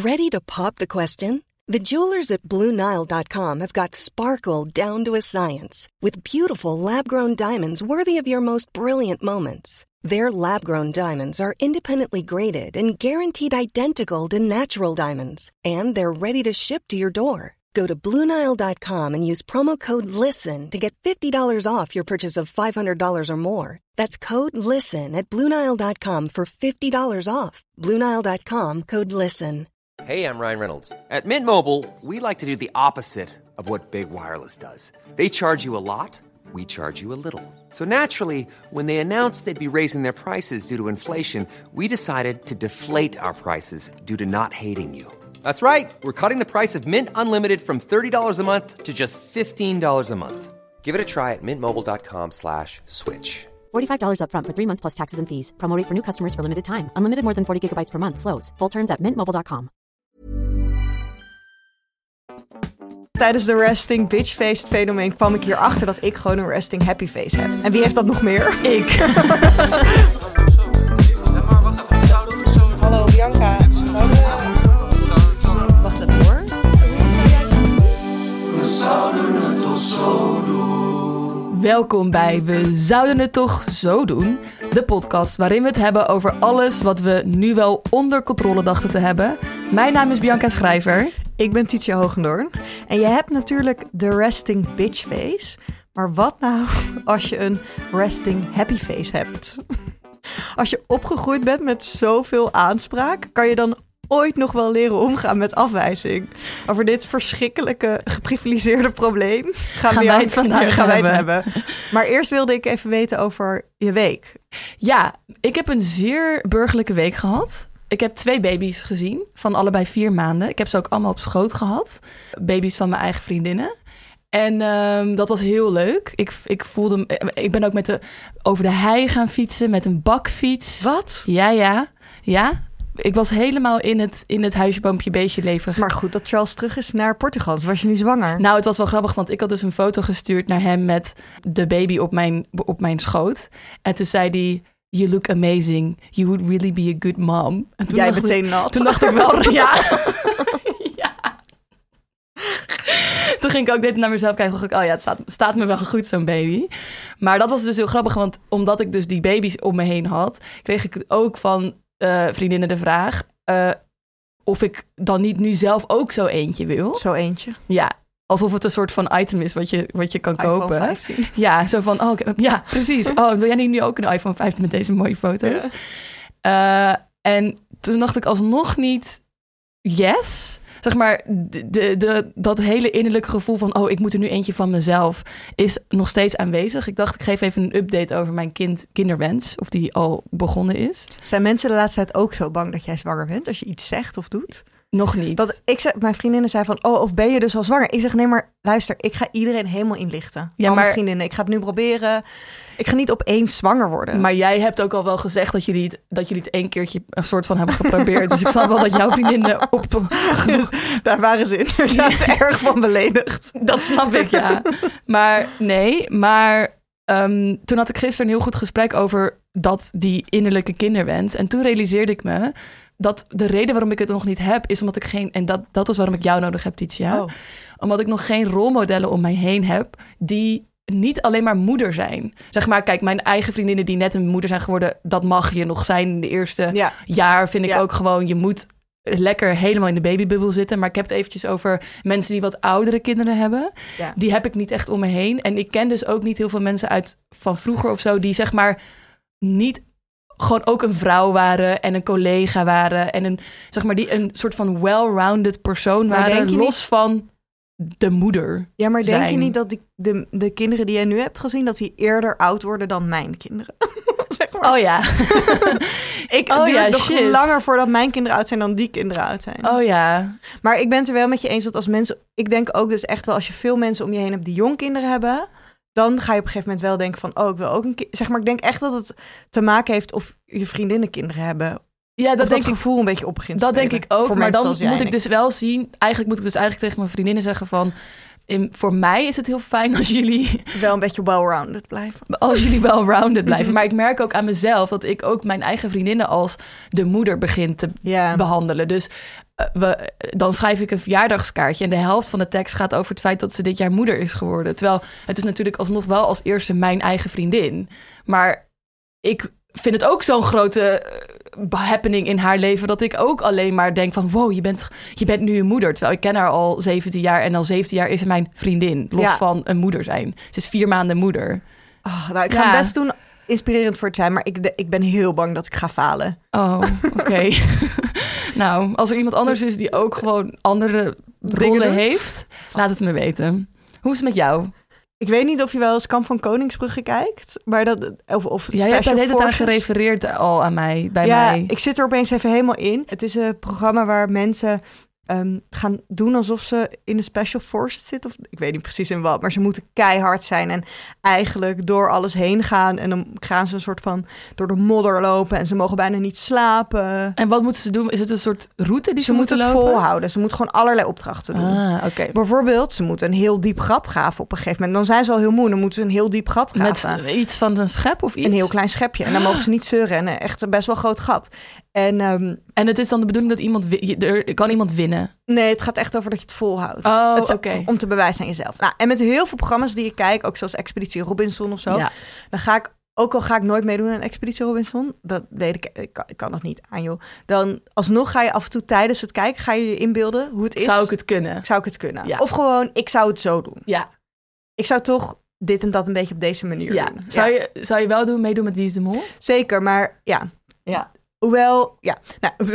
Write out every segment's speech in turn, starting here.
Ready to pop the question? The jewelers at BlueNile.com have got sparkle down to a science with beautiful lab-grown diamonds worthy of your most brilliant moments. Their lab-grown diamonds are independently graded and guaranteed identical to natural diamonds, and they're ready to ship to your door. Go to BlueNile.com and use promo code LISTEN to get $50 off your purchase of $500 or more. That's code LISTEN at BlueNile.com for $50 off. BlueNile.com, code LISTEN. Hey, I'm Ryan Reynolds. At Mint Mobile, we like to do the opposite of what Big Wireless does. They charge you a lot, we charge you a little. So naturally, when they announced they'd be raising their prices due to inflation, we decided to deflate our prices due to not hating you. That's right. We're cutting the price of Mint Unlimited from $30 a month to just $15 a month. Give it a try at mintmobile.com/switch. $45 up front for 3 months plus taxes and fees. Promo rate for new customers for limited time. Unlimited more than 40 gigabytes per month. Slows full terms at mintmobile.com. Tijdens de resting bitch face fenomeen kwam ik hierachter dat ik gewoon een resting happy face heb. En wie heeft dat nog meer? Ik. Hallo Bianca. Wacht even hoor. Hoe zou jij... We zouden het toch zo doen. Welkom bij We Zouden Het Toch Zo Doen. De podcast waarin we het hebben over alles wat we nu wel onder controle dachten te hebben. Mijn naam is Bianca Schrijver. Ik ben Tietje Hoogendoorn. En je hebt natuurlijk de resting bitch face. Maar wat nou als je een resting happy face hebt? Als je opgegroeid bent met zoveel aanspraak, kan je dan ooit nog wel leren omgaan met afwijzing? Over dit verschrikkelijke geprivilegeerde probleem gaan wij het vandaag hebben. Maar eerst wilde ik even weten over je week. Ja, ik heb een zeer burgerlijke week gehad. Ik heb 2 baby's gezien, van allebei 4 maanden. Ik heb ze ook allemaal op schoot gehad. Baby's van mijn eigen vriendinnen. En dat was heel leuk. Ik ben ook over de hei gaan fietsen met een bakfiets. Wat? Ja. Ik was helemaal in het huisje, boompje, beestje leven. Het is maar goed dat Charles terug is naar Portugal. Dus was je nu zwanger? Nou, het was wel grappig, want ik had dus een foto gestuurd naar hem met de baby op mijn schoot. En toen zei hij, you look amazing. You would really be a good mom. En toen jij meteen nat. Toen dacht ik wel, ja. Toen ging ik ook naar mezelf kijken. Dacht ik, oh ja, het staat me wel goed, zo'n baby. Maar dat was dus heel grappig, want omdat ik dus die baby's om me heen had, kreeg ik ook van vriendinnen de vraag of ik dan niet nu zelf ook zo eentje wil. Zo eentje? Ja, alsof het een soort van item is wat je kan kopen. iPhone 15. Ja, zo van, ja, precies. Oh, wil jij nu ook een iPhone 15 met deze mooie foto's? Ja. En toen dacht ik alsnog niet yes. Zeg maar, dat hele innerlijke gevoel van, ik moet er nu eentje van mezelf, is nog steeds aanwezig. Ik dacht, ik geef even een update over mijn kinderwens, of die al begonnen is. Zijn mensen de laatste tijd ook zo bang dat jij zwanger bent, als je iets zegt of doet? Nog niet. Mijn vriendinnen zei van, of ben je dus al zwanger? Ik zeg, nee, maar luister, ik ga iedereen helemaal inlichten. Ja, mijn vriendinnen, ik ga het nu proberen. Ik ga niet opeens zwanger worden. Maar jij hebt ook al wel gezegd dat jullie het 1 keertje een soort van hebben geprobeerd. Dus ik snap wel dat jouw vriendinnen daar waren ze inderdaad erg van beledigd. Dat snap ik, ja. Maar toen had ik gisteren een heel goed gesprek over die innerlijke kinderwens. En toen realiseerde ik me dat de reden waarom ik het nog niet heb, is omdat ik en dat is waarom ik jou nodig heb, Titia. Omdat ik nog geen rolmodellen om mij heen heb die niet alleen maar moeder zijn. Zeg maar, kijk, mijn eigen vriendinnen die net een moeder zijn geworden, dat mag je nog zijn in de eerste jaar. Vind ik ook gewoon, je moet lekker helemaal in de babybubbel zitten. Maar ik heb het eventjes over mensen die wat oudere kinderen hebben. Ja. Die heb ik niet echt om me heen. En ik ken dus ook niet heel veel mensen van vroeger of zo, die zeg maar niet gewoon ook een vrouw waren en een collega waren en die een soort van well-rounded persoon waren, los van de moeder. Ja, maar denk zijn. je niet dat de kinderen die jij nu hebt gezien, dat die eerder oud worden dan mijn kinderen? Zeg maar. Oh ja. Het duurt nog langer voordat mijn kinderen oud zijn dan die kinderen oud zijn. Oh ja. Maar ik ben het er wel met je eens dat als mensen, ik denk ook dus echt wel, als je veel mensen om je heen hebt die jong kinderen hebben, dan ga je op een gegeven moment wel denken van, ik wil ook een kind. Zeg maar, ik denk echt dat het te maken heeft of je vriendinnen kinderen hebben. Ja, dat gevoel een beetje op begint te spelen. Dat denk ik ook, voor maar dan moet ik dus wel zien. Eigenlijk moet ik dus tegen mijn vriendinnen zeggen van, voor mij is het heel fijn als jullie... Wel een beetje well-rounded blijven. Als jullie well-rounded blijven. Maar ik merk ook aan mezelf dat ik ook mijn eigen vriendinnen als de moeder begin te behandelen. Dus dan schrijf ik een verjaardagskaartje en de helft van de tekst gaat over het feit dat ze dit jaar moeder is geworden. Terwijl het is natuurlijk alsnog wel als eerste mijn eigen vriendin. Maar ik vind het ook zo'n grote happening in haar leven dat ik ook alleen maar denk van wow, je bent nu een moeder. Terwijl ik ken haar al 17 jaar en al 17 jaar is ze mijn vriendin. Los van een moeder zijn. Ze is 4 maanden moeder. Nou, ik ga het best doen inspirerend voor het zijn, maar ik ben heel bang dat ik ga falen. Oh, oké. Nou, als er iemand anders is die ook gewoon andere rollen heeft, laat het me weten. Hoe is het met jou? Ik weet niet of je wel eens Kamp van Koningsbrugge kijkt, maar dat of jij hebt daar de hele tijd gerefereerd al aan mij, bij mij. Ik zit er opeens even helemaal in. Het is een programma waar mensen gaan doen alsof ze in de Special Forces zitten. Of, ik weet niet precies in wat, maar ze moeten keihard zijn en eigenlijk door alles heen gaan. En dan gaan ze een soort van door de modder lopen en ze mogen bijna niet slapen. En wat moeten ze doen? Is het een soort route die ze moeten lopen? Ze moeten het volhouden. Ze moeten gewoon allerlei opdrachten doen. Okay. Bijvoorbeeld, ze moeten een heel diep gat graven op een gegeven moment. Dan zijn ze al heel moe, dan moeten ze een heel diep gat graven. Met iets van een schep of iets? Een heel klein schepje. En dan mogen ze niet zeuren en echt een best wel groot gat. En het is dan de bedoeling dat er kan iemand winnen? Nee, het gaat echt over dat je het volhoudt. Om te bewijzen aan jezelf. Nou, en met heel veel programma's die ik kijk, ook zoals Expeditie Robinson of zo, dan ga ik, ook al ga ik nooit meedoen aan Expeditie Robinson, dat weet ik kan dat niet aan, joh. Dan alsnog ga je af en toe tijdens het kijken, ga je je inbeelden hoe het is. Zou ik het kunnen? Ja. Of gewoon, ik zou het zo doen. Ja. Ik zou toch dit en dat een beetje op deze manier doen. Zou je wel meedoen met Wie is de Mol? Zeker, maar ja. Hoewel, nou...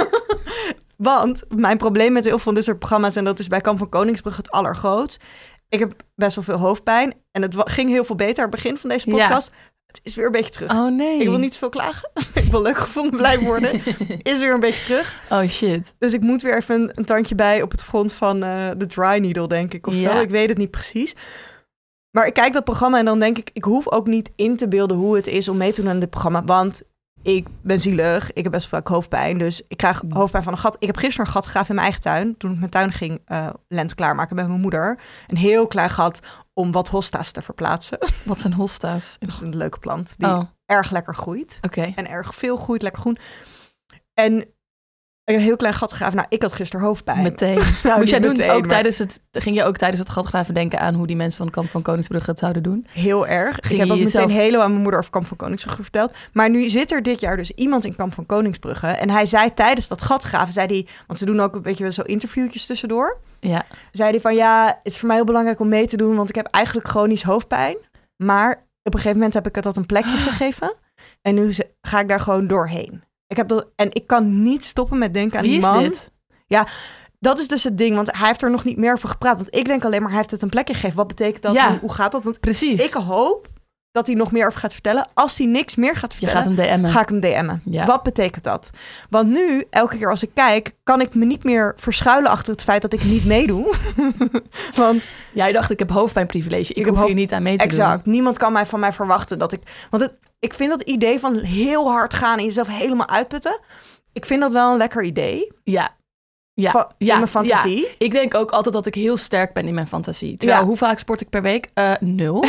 Want mijn probleem met heel veel van dit soort programma's, en dat is bij Kamp van Koningsbrugge het allergrootst. Ik heb best wel veel hoofdpijn. En het ging heel veel beter aan het begin van deze podcast. Ja. Het is weer een beetje terug. Oh nee. Ik wil niet te veel klagen. Ik wil leuk gevonden blijven worden. Is weer een beetje terug. Oh shit. Dus ik moet weer even een tandje bij op het front van de dry needle, denk ik. Of zo. Ik weet het niet precies. Maar ik kijk dat programma en dan denk ik hoef ook niet in te beelden hoe het is om mee te doen aan dit programma. Want ik ben zielig. Ik heb best vaak hoofdpijn. Dus ik krijg hoofdpijn van een gat. Ik heb gisteren een gat gegraven in mijn eigen tuin. Toen ik mijn tuin ging lente klaarmaken met mijn moeder. Een heel klein gat om wat hosta's te verplaatsen. Wat zijn hosta's? Dat is een leuke plant die erg lekker groeit. Okay. En erg veel groeit, lekker groen. En ik heb een heel klein gat gegraven. Nou, ik had gisteren hoofdpijn. Meteen. Moest jij doen ging je ook tijdens het gatgraven denken aan hoe die mensen van Kamp van Koningsbrugge het zouden doen? Heel erg. Ik heb ook meteen heel aan mijn moeder over Kamp van Koningsbrugge verteld. Maar nu zit er dit jaar dus iemand in Kamp van Koningsbrugge. En hij zei tijdens dat gatgraven, want ze doen ook een beetje zo interviewtjes tussendoor. Ja. Zei hij van het is voor mij heel belangrijk om mee te doen, want ik heb eigenlijk chronisch hoofdpijn. Maar op een gegeven moment heb ik het dat een plekje gegeven. En nu ga ik daar gewoon doorheen. Ik kan niet stoppen met denken aan die man. Wie is dit? Ja, dat is dus het ding. Want hij heeft er nog niet meer over gepraat. Want ik denk alleen maar, hij heeft het een plekje gegeven. Wat betekent dat? Ja, hoe gaat dat? Want precies. Ik hoop dat hij nog meer over gaat vertellen. Als hij niks meer gaat vertellen, ga ik hem DM'en. Ja. Wat betekent dat? Want nu, elke keer als ik kijk, kan ik me niet meer verschuilen achter het feit dat ik niet meedoe. Want jij dacht, ik heb hoofdpijnprivilege. Ik hoef hier niet aan mee te doen. Exact. Niemand kan van mij verwachten dat ik... Want ik vind dat idee van heel hard gaan en jezelf helemaal uitputten. Ik vind dat wel een lekker idee. Ja. In mijn fantasie. Ja. Ik denk ook altijd dat ik heel sterk ben in mijn fantasie. Terwijl, hoe vaak sport ik per week? 0.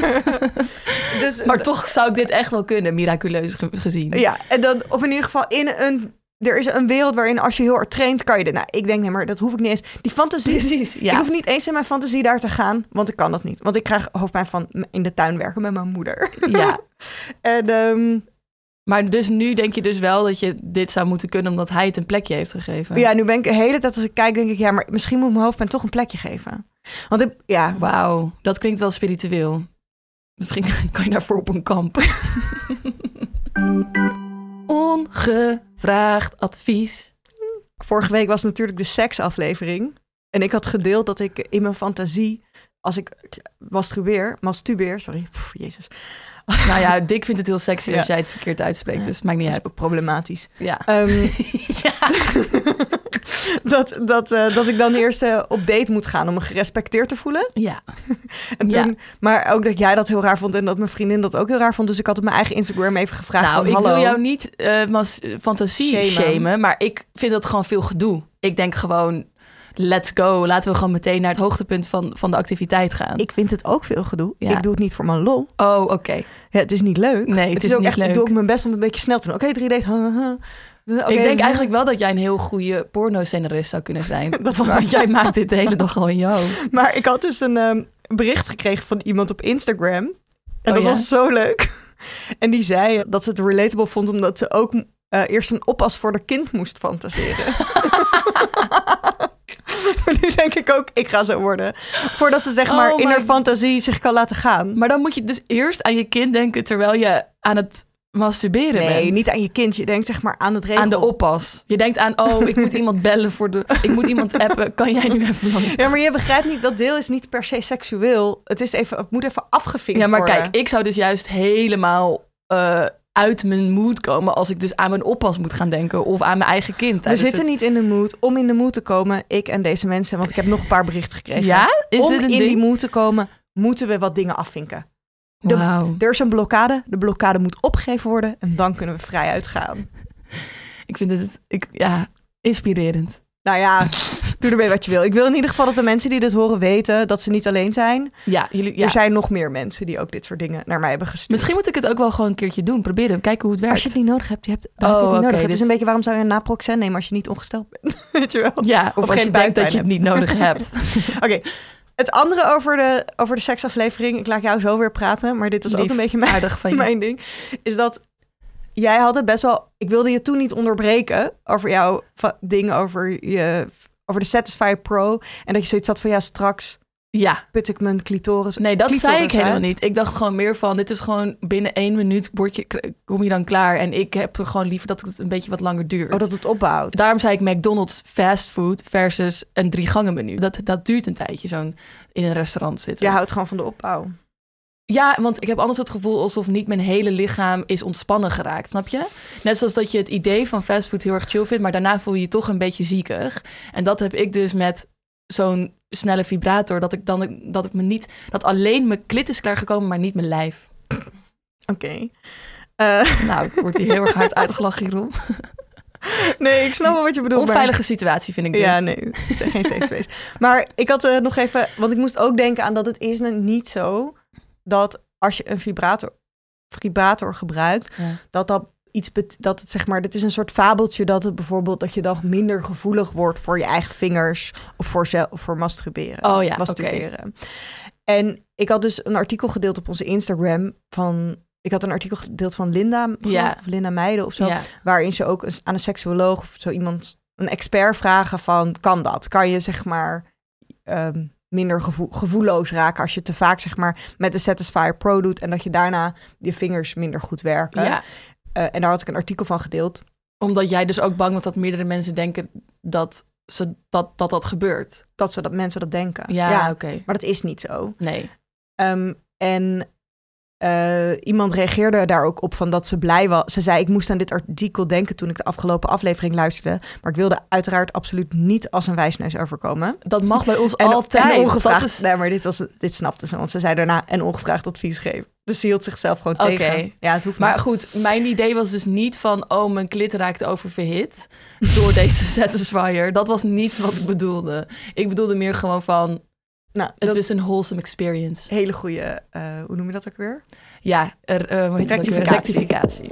Dus, maar toch zou ik dit echt wel kunnen, miraculeus gezien. Ja, en dan, of in ieder geval er is een wereld waarin als je heel hard traint, kan je er. Nou, ik denk, nee, maar dat hoef ik niet eens. Die fantasie. Precies, ja. Ik hoef niet eens in mijn fantasie daar te gaan, want ik kan dat niet. Want ik krijg hoofdpijn van in de tuin werken met mijn moeder. Ja. En maar dus nu denk je dus wel dat je dit zou moeten kunnen, omdat hij het een plekje heeft gegeven. Ja, nu ben ik de hele tijd als ik kijk, denk ik, ja, maar misschien moet mijn hoofdpijn toch een plekje geven. Want Wauw, dat klinkt wel spiritueel. Misschien kan je daarvoor op een kamp. Ongevraagd advies. Vorige week was natuurlijk de seksaflevering. En ik had gedeeld dat ik in mijn fantasie, als ik masturbeer, sorry, Jezus. Nou ja, Dick vindt het heel sexy als jij het verkeerd uitspreekt, dus het maakt niet uit. Dat is ook problematisch. Ja. Ja. dat ik dan eerst op date moet gaan om me gerespecteerd te voelen. Ja. En toen, maar ook dat jij dat heel raar vond en dat mijn vriendin dat ook heel raar vond. Dus ik had op mijn eigen Instagram even gevraagd van, ik wil jou niet fantasie shamen, maar ik vind dat gewoon veel gedoe. Ik denk gewoon, let's go. Laten we gewoon meteen naar het hoogtepunt van de activiteit gaan. Ik vind het ook veel gedoe. Ja. Ik doe het niet voor mijn lol. Oh, oké. Ja, het is niet leuk. Nee, het is ook niet echt, leuk. Ik doe ook mijn best om het een beetje snel te doen. Oké, 3 dates. Ik denk eigenlijk wel dat jij een heel goede porno-scenarist zou kunnen zijn. Dat is waar. Want jij maakt dit de hele dag al in je hoofd. Maar ik had dus een bericht gekregen van iemand op Instagram. En dat was zo leuk. En die zei dat ze het relatable vond... omdat ze ook eerst een oppas voor haar kind moest fantaseren. Nu denk ik ook, ik ga zo worden. Voordat ze zeg maar in haar fantasie zich kan laten gaan. Maar dan moet je dus eerst aan je kind denken... terwijl je aan het masturberen bent. Nee, niet aan je kind. Je denkt zeg maar aan het regel. Aan de oppas. Je denkt aan, ik moet iemand bellen ik moet iemand appen. Kan jij nu even langs? Ja, maar je begrijpt niet, dat deel is niet per se seksueel. Het moet even afgevinkt worden. Ja, maar kijk, ik zou dus juist helemaal uit mijn mood komen... als ik dus aan mijn oppas moet gaan denken of aan mijn eigen kind. We zitten niet in de mood. Om in de mood te komen, ik en deze mensen... want ik heb nog een paar berichten gekregen. Ja? Is om dit een in ding? die mood te komen, moeten we wat dingen afvinken. Wauw. Er is een blokkade. De blokkade moet opgegeven worden. En dan kunnen we vrij uitgaan. Ik vind het inspirerend. Nou ja, doe ermee wat je wil. Ik wil in ieder geval dat de mensen die dit horen weten... dat ze niet alleen zijn. Ja. Er zijn nog meer mensen die ook dit soort dingen naar mij hebben gestuurd. Misschien moet ik het ook wel gewoon een keertje doen. Proberen, kijken hoe het werkt. Als je het niet nodig hebt, heb je het niet nodig. Het dus... is een beetje, waarom zou je een naproxen nemen als je niet ongesteld bent? Weet je wel? Ja, of als je denkt dat je het niet nodig hebt. Oké. Het andere over de seksaflevering, ik laat jou zo weer praten, maar dit was ook een beetje mijn ding, is dat jij had het best wel, ik wilde je toen niet onderbreken over jouw dingen over de Satisfyer Pro en dat je zoiets had van straks put ik mijn clitoris. Nee, dat zei ik helemaal uit. niet. Ik dacht gewoon meer van, dit is gewoon binnen 1 minuut kom je dan klaar. En ik heb gewoon liever dat het een beetje wat langer duurt. Oh, dat het opbouwt. Daarom zei ik McDonald's fastfood versus een 3-gangen menu. Dat duurt een tijdje, zo'n in een restaurant zitten. Je houdt gewoon van de opbouw. Ja, want ik heb anders het gevoel alsof niet mijn hele lichaam is ontspannen geraakt, snap je? Net zoals dat je het idee van fastfood heel erg chill vindt, maar daarna voel je je toch een beetje ziekig. En dat heb ik dus met zo'n snelle vibrator, dat alleen mijn klit is klaargekomen, maar niet mijn lijf. Oké. Nou, ik word hier heel erg hard uitgelachen hierom. Nee, ik snap wel wat je bedoelt. Onveilige situatie vind ik dit. Ja, nee, het is geen safe space. Maar ik had nog even, want ik moest ook denken aan dat het is niet zo dat als je een vibrator gebruikt, dat het zeg maar, dit is een soort fabeltje dat het bijvoorbeeld dat je dan minder gevoelig wordt voor je eigen vingers of voor masturberen. Oh ja, masturberen. Okay. En ik had dus een artikel gedeeld op onze Instagram van Linda, of Linda Meijden of zo, waarin ze ook aan een seksuoloog of zo iemand, een expert vragen van, kan dat? Kan je zeg maar minder gevoelloos raken als je te vaak zeg maar met de Satisfyer Pro doet en dat je daarna je vingers minder goed werken. Ja. En daar had ik een artikel van gedeeld. Omdat jij dus ook bang was dat meerdere mensen denken dat gebeurt. Dat mensen dat denken. Ja. Oké. Maar dat is niet zo. Nee. En iemand reageerde daar ook op van dat ze blij was. Ze zei, ik moest aan dit artikel denken toen ik de afgelopen aflevering luisterde. Maar ik wilde uiteraard absoluut niet als een wijsneus overkomen. Dat mag bij ons altijd. En ongevraagd, nee, maar dit snapte ze. Want ze zei daarna en ongevraagd advies geven. Dus ze hield zichzelf gewoon tegen. Ja, het hoeft maar niet. goed, mijn idee was dus niet van, mijn klit raakt oververhit door deze Satisfyer. Dat was niet wat ik bedoelde. Ik bedoelde meer gewoon van, het is een wholesome experience. Hele goede, hoe noem je dat ook weer? Ja, rectificatie.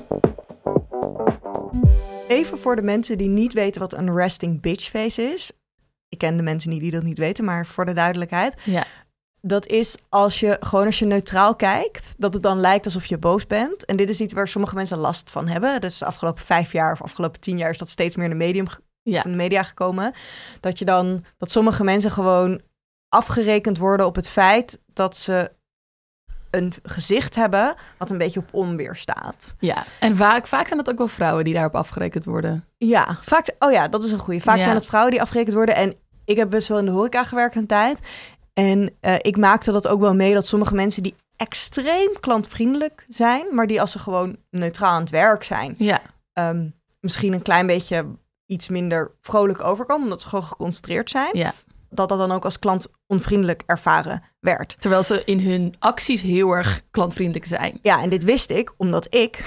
Even voor de mensen die niet weten wat een resting bitch face is. Ik ken de mensen niet die dat niet weten, maar voor de duidelijkheid. Ja. Dat is als je neutraal kijkt, dat het dan lijkt alsof je boos bent. En dit is iets waar sommige mensen last van hebben. Dus de afgelopen 5 jaar of afgelopen 10 jaar is dat steeds meer in de media gekomen. Dat sommige mensen gewoon afgerekend worden op het feit dat ze een gezicht hebben wat een beetje op onweer staat. Ja, en vaak zijn het ook wel vrouwen die daarop afgerekend worden. Ja, vaak. Oh ja, dat is een goeie. Vaak zijn het vrouwen die afgerekend worden. En ik heb best wel in de horeca gewerkt een tijd. En ik maakte dat ook wel mee dat sommige mensen die extreem klantvriendelijk zijn, maar die als ze gewoon neutraal aan het werk zijn, misschien een klein beetje iets minder vrolijk overkomen, omdat ze gewoon geconcentreerd zijn. Ja. Dat dan ook als klant onvriendelijk ervaren werd. Terwijl ze in hun acties heel erg klantvriendelijk zijn. Ja, en dit wist ik, omdat ik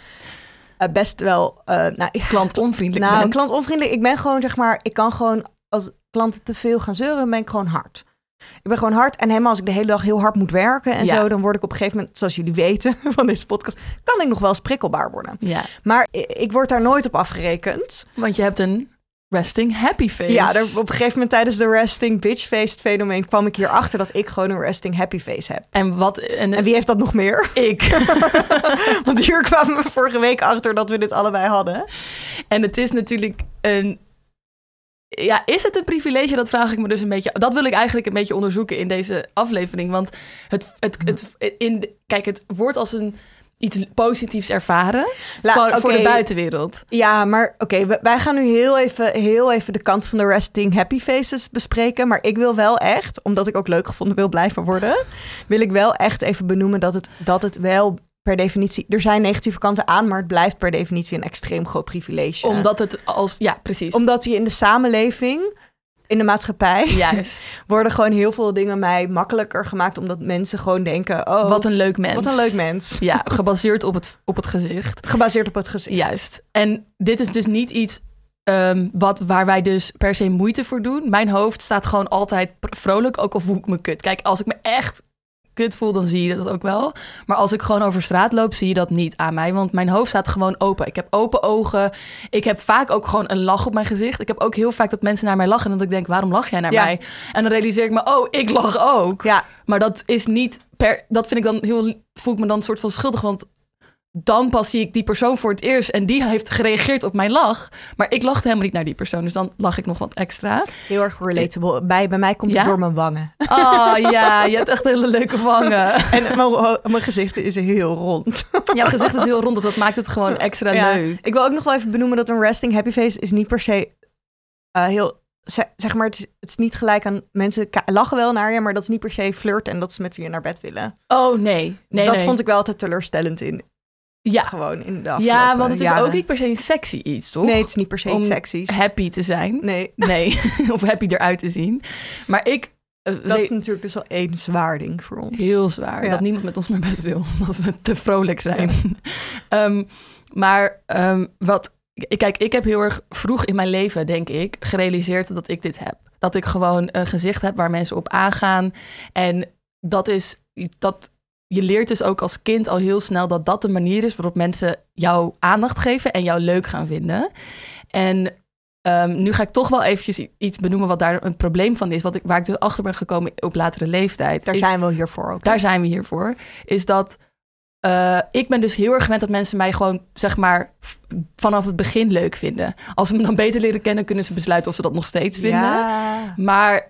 best wel... klantonvriendelijk ben. Klantonvriendelijk. Ik ben gewoon, zeg maar, ik kan gewoon als klanten te veel gaan zeuren, ben ik gewoon hard. Ik ben gewoon hard en helemaal als ik de hele dag heel hard moet werken en zo, dan word ik op een gegeven moment, zoals jullie weten van deze podcast, kan ik nog wel eens prikkelbaar worden. Ja. Maar ik word daar nooit op afgerekend. Want je hebt een resting happy face. Ja, op een gegeven moment tijdens de resting bitch face fenomeen kwam ik hierachter dat ik gewoon een resting happy face heb. En wie heeft dat nog meer? Ik. Want hier kwamen we vorige week achter dat we dit allebei hadden. En het is natuurlijk een... Ja, is het een privilege? Dat vraag ik me dus een beetje. Dat wil ik eigenlijk een beetje onderzoeken in deze aflevering. Want het wordt als iets positiefs ervaren voor de buitenwereld. Ja, maar oké, wij gaan nu heel even de kant van de resting happy faces bespreken. Maar ik wil wel echt, omdat ik ook leuk gevonden wil blijven worden, wil ik wel echt even benoemen dat het wel per definitie, er zijn negatieve kanten aan, maar het blijft per definitie een extreem groot privilege. Omdat het precies. Omdat je in de samenleving, in de maatschappij, juist, worden gewoon heel veel dingen mij makkelijker gemaakt, omdat mensen gewoon denken, oh, wat een leuk mens. Ja, gebaseerd op het gezicht. Gebaseerd op het gezicht. Juist. En dit is dus niet iets waar wij dus per se moeite voor doen. Mijn hoofd staat gewoon altijd vrolijk, ook al voel ik me kut. Kijk, als ik me echt kut voel, dan zie je dat ook wel. Maar als ik gewoon over straat loop, zie je dat niet aan mij. Want mijn hoofd staat gewoon open. Ik heb open ogen. Ik heb vaak ook gewoon een lach op mijn gezicht. Ik heb ook heel vaak dat mensen naar mij lachen en dat ik denk, waarom lach jij naar mij? En dan realiseer ik me, oh, ik lach ook. Ja. Maar dat is niet dat vind ik dan voel ik me dan een soort van schuldig, want dan pas zie ik die persoon voor het eerst en die heeft gereageerd op mijn lach. Maar ik lachte helemaal niet naar die persoon, dus dan lach ik nog wat extra. Heel erg relatable. Bij mij komt het door mijn wangen. Oh ja, je hebt echt hele leuke wangen. En mijn gezicht is heel rond. Jouw gezicht is heel rond, dus dat maakt het gewoon extra leuk. Ik wil ook nog wel even benoemen dat een resting happy face is niet per se heel... Zeg maar, het is niet gelijk aan mensen lachen wel naar je, maar dat is niet per se flirt en dat ze met je naar bed willen. Oh nee. Dus dat vond ik wel altijd teleurstellend in. Ja, gewoon in de afgelopen ja, want het is ook niet per se een sexy iets, toch? Nee, het is niet per se iets seksies. Happy te zijn. Nee. Of happy eruit te zien. Maar dat is natuurlijk dus al één zwaar ding voor ons. Heel zwaar. Ja. Dat niemand met ons naar bed wil, omdat we te vrolijk zijn. Ja. Kijk, ik heb heel erg vroeg in mijn leven, denk ik, gerealiseerd dat ik dit heb. Dat ik gewoon een gezicht heb waar mensen op aangaan. En je leert dus ook als kind al heel snel dat de manier is waarop mensen jou aandacht geven en jou leuk gaan vinden. En nu ga ik toch wel eventjes iets benoemen wat daar een probleem van is. Waar ik dus achter ben gekomen op latere leeftijd. Zijn we hiervoor ook. Daar zijn we hiervoor. Is dat ik ben dus heel erg gewend dat mensen mij gewoon, zeg maar, vanaf het begin leuk vinden. Als ze me dan beter leren kennen, kunnen ze besluiten of ze dat nog steeds vinden. Ja. Maar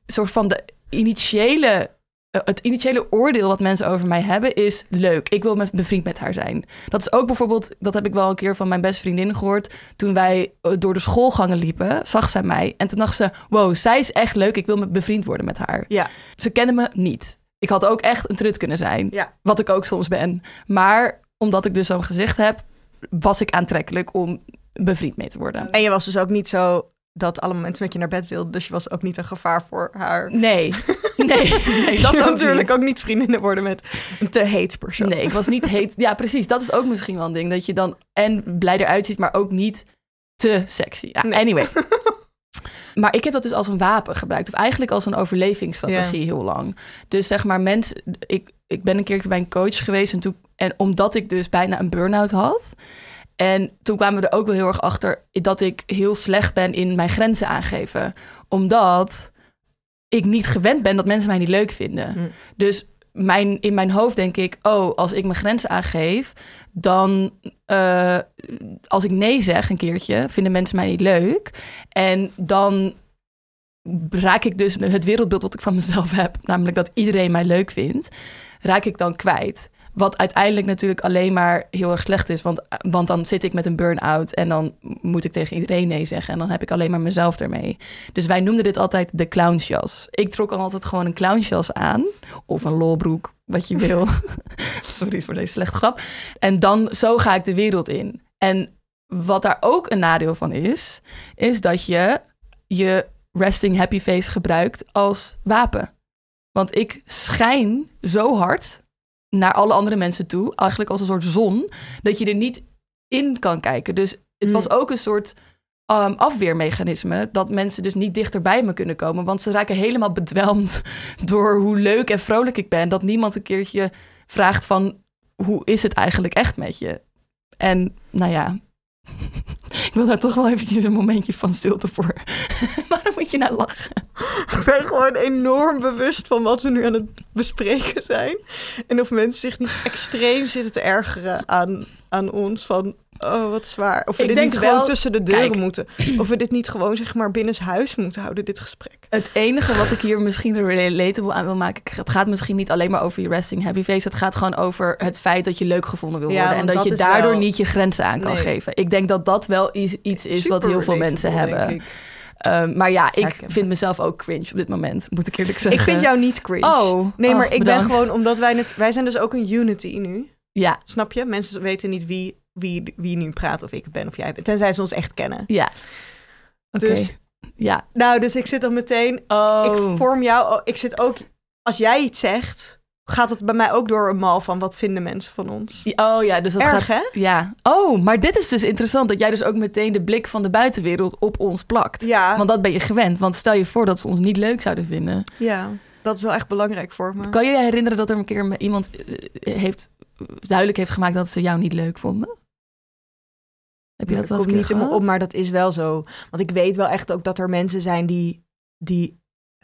het initiële oordeel wat mensen over mij hebben is leuk. Ik wil bevriend met haar zijn. Dat is ook bijvoorbeeld, dat heb ik wel een keer van mijn beste vriendin gehoord. Toen wij door de schoolgangen liepen, zag zij mij. En toen dacht ze, wow, zij is echt leuk. Ik wil bevriend worden met haar. Ja. Ze kende me niet. Ik had ook echt een trut kunnen zijn. Ja. Wat ik ook soms ben. Maar omdat ik dus zo'n gezicht heb, was ik aantrekkelijk om bevriend mee te worden. En je was dus ook niet zo dat alle mensen met je naar bed wilden. Dus je was ook niet een gevaar voor haar. Nee, dat ook natuurlijk niet. Ook niet vriendinnen worden met een te heet persoon. Nee, ik was niet heet. Ja, precies. Dat is ook misschien wel een ding. Dat je dan en blij eruit ziet, maar ook niet te sexy. Ja, nee. Anyway. Maar ik heb dat dus als een wapen gebruikt. Of eigenlijk als een overlevingsstrategie heel lang. Dus zeg maar mensen... Ik ben een keer bij een coach geweest. En omdat ik dus bijna een burn-out had. En toen kwamen we er ook wel heel erg achter dat ik heel slecht ben in mijn grenzen aangeven. Omdat ik niet gewend ben dat mensen mij niet leuk vinden. Dus in mijn hoofd denk ik, als ik mijn grenzen aangeef, dan als ik nee zeg een keertje, vinden mensen mij niet leuk. En dan raak ik dus het wereldbeeld wat ik van mezelf heb, namelijk dat iedereen mij leuk vindt, raak ik dan kwijt. Wat uiteindelijk natuurlijk alleen maar heel erg slecht is. Want dan zit ik met een burn-out en dan moet ik tegen iedereen nee zeggen. En dan heb ik alleen maar mezelf ermee. Dus wij noemden dit altijd de clownsjas. Ik trok dan altijd gewoon een clownsjas aan. Of een lolbroek, wat je wil. Sorry voor deze slechte grap. En dan zo ga ik de wereld in. En wat daar ook een nadeel van is dat je resting happy face gebruikt als wapen. Want ik schijn zo hard naar alle andere mensen toe, eigenlijk als een soort zon, dat je er niet in kan kijken. Dus het was ook een soort afweermechanisme. Dat mensen dus niet dichter bij me kunnen komen. Want ze raken helemaal bedwelmd door hoe leuk en vrolijk ik ben. Dat niemand een keertje vraagt van... hoe is het eigenlijk echt met je? En nou ja... ik wil daar toch wel eventjes een momentje van stilte voor. Waarom moet je nou lachen? Ik ben gewoon enorm bewust van wat we nu aan het bespreken zijn. En of mensen zich niet extreem zitten te ergeren aan ons van... oh, wat zwaar. Of we dit niet gewoon tussen de deuren moeten. Of we dit niet gewoon, zeg maar, binnenshuis moeten houden, dit gesprek. Het enige wat ik hier misschien relatable aan wil maken... het gaat misschien niet alleen maar over je resting happy face. Het gaat gewoon over het feit dat je leuk gevonden wil worden. En dat je daardoor niet je grenzen aan kan geven. Ik denk dat dat wel iets is wat heel veel mensen hebben. Maar ja, ik vind mezelf ook cringe op dit moment, moet ik eerlijk zeggen. Ik vind jou niet cringe. Nee, maar ik ben gewoon, omdat wij zijn dus ook een unity nu. Ja. Snap je? Mensen weten niet wie nu praat, of ik ben of jij bent. Tenzij ze ons echt kennen. Ja. Okay. Dus, ja. Nou, dus ik zit dan meteen... Ik vorm jou... Ik zit ook... Als jij iets zegt, gaat het bij mij ook door een mal van... wat vinden mensen van ons? Oh ja, dus dat erg, gaat... hè? Ja. Oh, maar dit is dus interessant... dat jij dus ook meteen de blik van de buitenwereld op ons plakt. Ja. Want dat ben je gewend. Want stel je voor dat ze ons niet leuk zouden vinden. Ja, dat is wel echt belangrijk voor me. Kan je je herinneren dat er een keer iemand duidelijk heeft gemaakt... dat ze jou niet leuk vonden? Heb je dat wel eens niet helemaal op, maar dat is wel zo. Want ik weet wel echt ook dat er mensen zijn die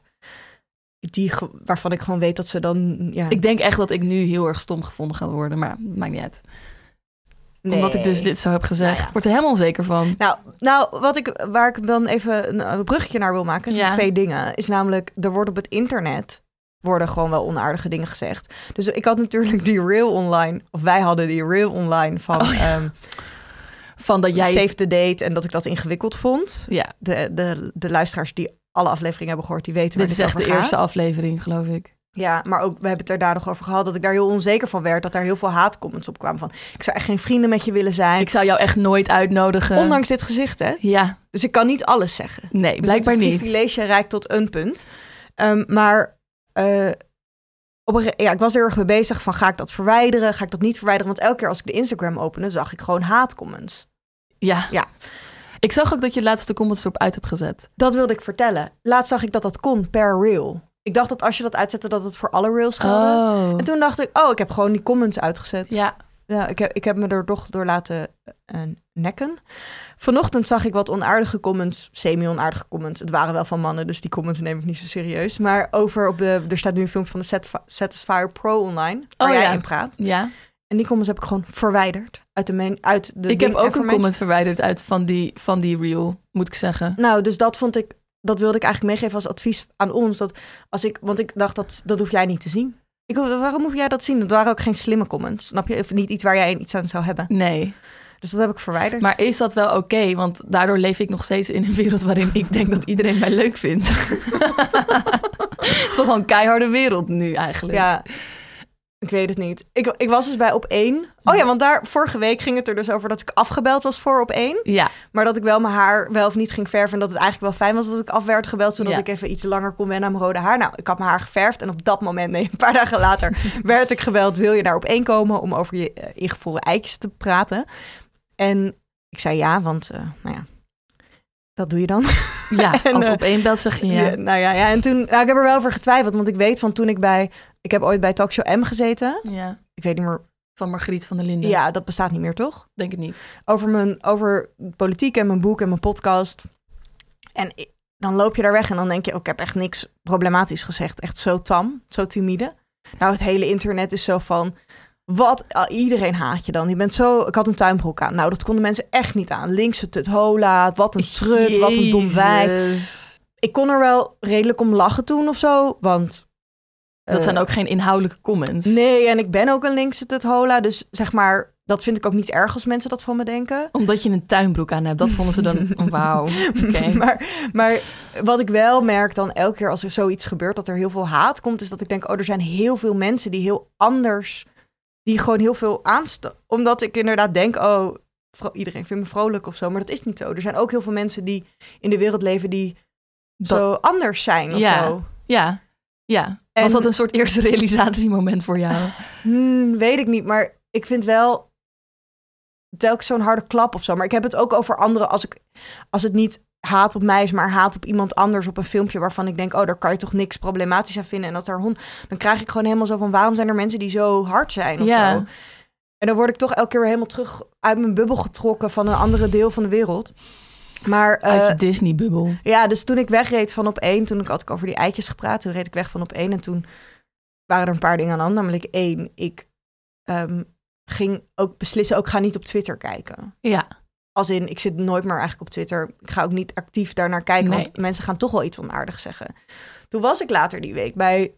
waarvan ik gewoon weet dat ze dan... Ja. Ik denk echt dat ik nu heel erg stom gevonden ga worden, maar maakt niet uit. Nee. Omdat ik dus dit zo heb gezegd. Nou ja. Ik word er helemaal onzeker van. Nou, waar ik dan even een bruggetje naar wil maken... zijn 2 dingen. Is namelijk, er wordt op het internet... worden gewoon wel onaardige dingen gezegd. Dus ik had natuurlijk die reel online... of wij hadden die reel online van... van dat jij... Save the date en dat ik dat ingewikkeld vond. Ja. De luisteraars die alle afleveringen hebben gehoord... die weten waar dit over gaat. Dit is echt de eerste aflevering, geloof ik. Ja, maar ook, we hebben het er daar nog over gehad... dat ik daar heel onzeker van werd... dat daar heel veel haatcomments op kwamen van... ik zou echt geen vrienden met je willen zijn. Ik zou jou echt nooit uitnodigen. Ondanks dit gezicht, hè? Ja. Dus ik kan niet alles zeggen. Nee, blijkbaar niet. Het privilege reikt tot een punt. Maar... ik was er erg mee bezig van... ga ik dat verwijderen? Ga ik dat niet verwijderen? Want elke keer als ik de Instagram opende... zag ik gewoon haatcomments. Ja. Ik zag ook dat je laatste comments erop uit hebt gezet. Dat wilde ik vertellen. Laatst zag ik dat kon per reel. Ik dacht dat als je dat uitzette, dat het voor alle reels geldde. En toen dacht ik, ik heb gewoon die comments uitgezet. Ja, ik heb me er toch door laten nekken. Vanochtend zag ik wat onaardige comments, semi-onaardige comments. Het waren wel van mannen, dus die comments neem ik niet zo serieus. Maar er staat nu een filmpje van de Satisfyer Pro online, waar jij in praat. Ja. En die comments heb ik gewoon verwijderd uit de Ik heb ook een comment verwijderd uit van die reel, moet ik zeggen. Nou, dus dat wilde ik eigenlijk meegeven als advies aan ons. Want ik dacht, dat hoef jij niet te zien. Waarom hoef jij dat te zien? Dat waren ook geen slimme comments. Snap je? Of niet iets waar jij iets aan zou hebben. Nee. Dus dat heb ik verwijderd. Maar is dat wel oké? Want daardoor leef ik nog steeds in een wereld waarin ik denk dat iedereen mij leuk vindt. Het is toch wel een keiharde wereld nu eigenlijk. Ja, ik weet het niet. Ik was dus bij Op1. Oh ja, want vorige week ging het er dus over dat ik afgebeld was voor Op1. Ja. Maar dat ik wel mijn haar wel of niet ging verven. En dat het eigenlijk wel fijn was dat ik af werd gebeld. Zodat ik even iets langer kon wennen aan mijn rode haar. Nou, ik had mijn haar geverfd. En op dat moment, een paar dagen later, werd ik gebeld. Wil je naar Op1 komen om over je ingevroren eitjes te praten? En ik zei ja, want dat doe je dan. Ja, en, als Op1 belt zeg je ja. En toen, ik heb er wel over getwijfeld. Want ik weet van toen ik heb ooit bij Talkshow M gezeten. Ja. Ik weet niet meer. Van Margriet van der Linden. Ja, dat bestaat niet meer, toch? Denk het niet. Over politiek en mijn boek en mijn podcast. En dan loop je daar weg en dan denk je... ik heb echt niks problematisch gezegd. Echt zo tam, zo timide. Nou, het hele internet is zo van... iedereen haat je dan. Ik had een tuinbroek aan. Nou, dat konden mensen echt niet aan. Linkse tuthola, wat een trut, wat een dom wijf. Ik kon er wel redelijk om lachen toen of zo, want... Dat zijn ook geen inhoudelijke comments. Nee, en ik ben ook een linkse tuthola, dus zeg maar... Dat vind ik ook niet erg als mensen dat van me denken. Omdat je een tuinbroek aan hebt, dat vonden ze dan... Wauw, okay. Maar wat ik wel merk dan elke keer als er zoiets gebeurt... dat er heel veel haat komt, is dat ik denk... er zijn heel veel mensen die heel anders... die gewoon heel veel aanstaan. Omdat ik inderdaad denk, iedereen vindt me vrolijk of zo. Maar dat is niet zo. Er zijn ook heel veel mensen die in de wereld leven... die zo anders zijn of zo. Ja. Was dat een soort eerste realisatiemoment voor jou? Weet ik niet, maar ik vind wel... telkens zo'n harde klap of zo. Maar ik heb het ook over anderen als het niet haat op mij is, maar haat op iemand anders op een filmpje waarvan ik denk, daar kan je toch niks problematisch aan vinden. En dat dan krijg ik gewoon helemaal zo van, waarom zijn er mensen die zo hard zijn of zo? En dan word ik toch elke keer weer helemaal terug uit mijn bubbel getrokken van een andere deel van de wereld. Maar, uit je Disney-bubbel. Ja, dus toen ik wegreed van Op1, toen had ik over die eitjes gepraat, toen reed ik weg van Op1 en toen waren er een paar dingen aan de hand. Namelijk 1, ik ging ook beslissen, ik ga niet op Twitter kijken. Ja. Als in, ik zit nooit meer eigenlijk op Twitter. Ik ga ook niet actief daarnaar kijken, want mensen gaan toch wel iets onaardigs zeggen. Toen was ik later die week bij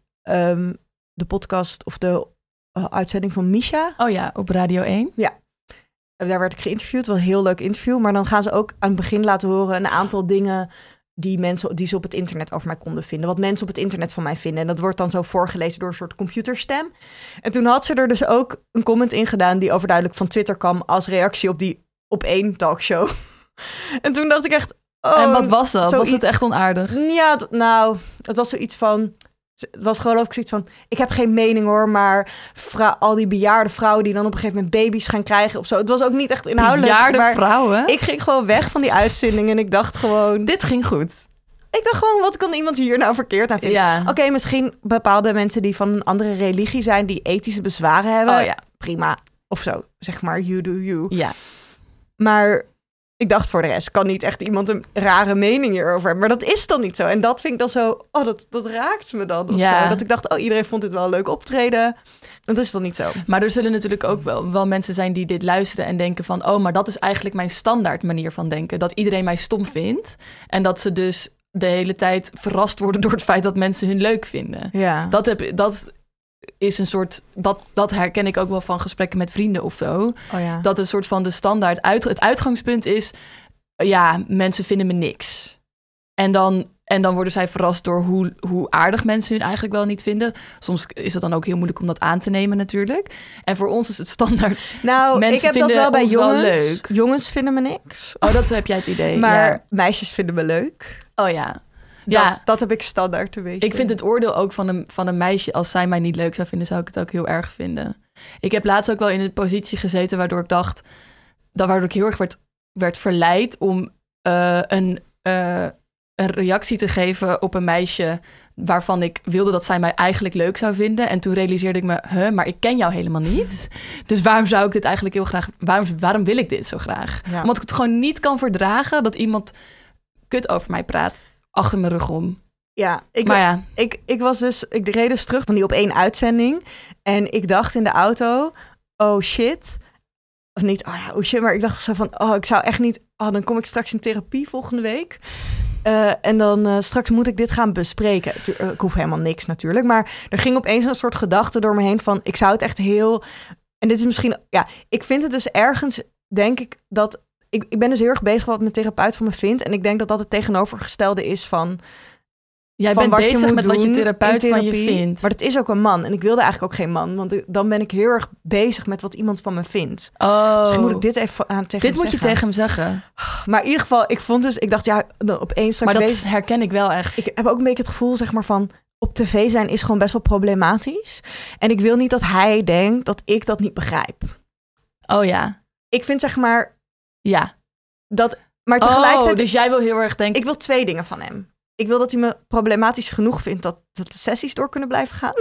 de podcast of de uitzending van Misha. Oh ja, op Radio 1. Ja. Daar werd ik geïnterviewd. Wel een heel leuk interview. Maar dan gaan ze ook aan het begin laten horen een aantal dingen die ze op het internet over mij konden vinden. Wat mensen op het internet van mij vinden. En dat wordt dan zo voorgelezen door een soort computerstem. En toen had ze er dus ook een comment in gedaan die overduidelijk van Twitter kwam als reactie op die Op1 talkshow. En toen dacht ik echt... en wat was dat? Was het echt onaardig? Ja, het was zoiets van... Het was geloof ik zoiets van... Ik heb geen mening hoor, maar al die bejaarde vrouwen die dan op een gegeven moment baby's gaan krijgen of zo. Het was ook niet echt inhoudelijk. Bejaarde vrouwen? Ik ging gewoon weg van die uitzending en ik dacht gewoon... Dit ging goed. Ik dacht gewoon, wat kan iemand hier nou verkeerd aan vinden? Ja. Oké, misschien bepaalde mensen die van een andere religie zijn, die ethische bezwaren hebben. Oh ja. Prima. Of zo, zeg maar, you do you. Ja. Maar... Ik dacht voor de rest, kan niet echt iemand een rare mening hierover hebben. Maar dat is dan niet zo. En dat vind ik dan zo, dat raakt me dan. Of zo. Dat ik dacht, iedereen vond dit wel een leuk optreden. Dat is dan niet zo. Maar er zullen natuurlijk ook wel mensen zijn die dit luisteren en denken van... maar dat is eigenlijk mijn standaard manier van denken. Dat iedereen mij stom vindt. En dat ze dus de hele tijd verrast worden door het feit dat mensen hun leuk vinden. Ja. Dat is een soort... Dat herken ik ook wel van gesprekken met vrienden of zo. Oh ja. Dat een soort van de standaard... Het uitgangspunt is... Ja, mensen vinden me niks. En dan worden zij verrast door hoe aardig mensen hun eigenlijk wel niet vinden. Soms is het dan ook heel moeilijk om dat aan te nemen natuurlijk. En voor ons is het standaard... mensen ik heb vinden dat wel bij jongens. Wel leuk. Jongens vinden me niks. Oh, dat heb jij het idee. Maar meisjes vinden me leuk. Oh ja. Dat heb ik standaard te weten. Ik vind het oordeel ook van een meisje... als zij mij niet leuk zou vinden, zou ik het ook heel erg vinden. Ik heb laatst ook wel in een positie gezeten... waardoor ik dacht... waardoor ik heel erg werd verleid... om een reactie te geven op een meisje... waarvan ik wilde dat zij mij eigenlijk leuk zou vinden. En toen realiseerde ik me... maar ik ken jou helemaal niet. Dus waarom zou ik dit eigenlijk heel graag... Waarom wil ik dit zo graag? Ja. Omdat ik het gewoon niet kan verdragen... dat iemand kut over mij praat... achter mijn rug om. Ja, ik was dus... Ik reed dus terug van die Op1 uitzending. En ik dacht in de auto... Oh shit. Of niet, oh shit. Maar ik dacht zo van... ik zou echt niet... dan kom ik straks in therapie volgende week. En dan straks moet ik dit gaan bespreken. Ik hoef helemaal niks natuurlijk. Maar er ging opeens een soort gedachte door me heen van... Ik zou het echt heel... En dit is misschien... Ja, ik vind het dus ergens... Denk ik dat... Ik ben dus heel erg bezig wat mijn therapeut van me vindt. En ik denk dat het tegenovergestelde is van... Jij bent bezig met wat je therapeut van je vindt. Maar het is ook een man. En ik wilde eigenlijk ook geen man. Want dan ben ik heel erg bezig met wat iemand van me vindt. Oh. Misschien moet ik dit even tegen hem zeggen. Dit moet je tegen hem zeggen. Maar in ieder geval, ik dacht, opeens straks... Maar dat herken ik wel echt. Ik heb ook een beetje het gevoel, zeg maar, van... Op tv zijn is gewoon best wel problematisch. En ik wil niet dat hij denkt dat ik dat niet begrijp. Oh ja. Ik vind, zeg maar... Ja. Maar tegelijkertijd... dus jij wil heel erg denken... Ik wil 2 dingen van hem. Ik wil dat hij me problematisch genoeg vindt... dat de sessies door kunnen blijven gaan.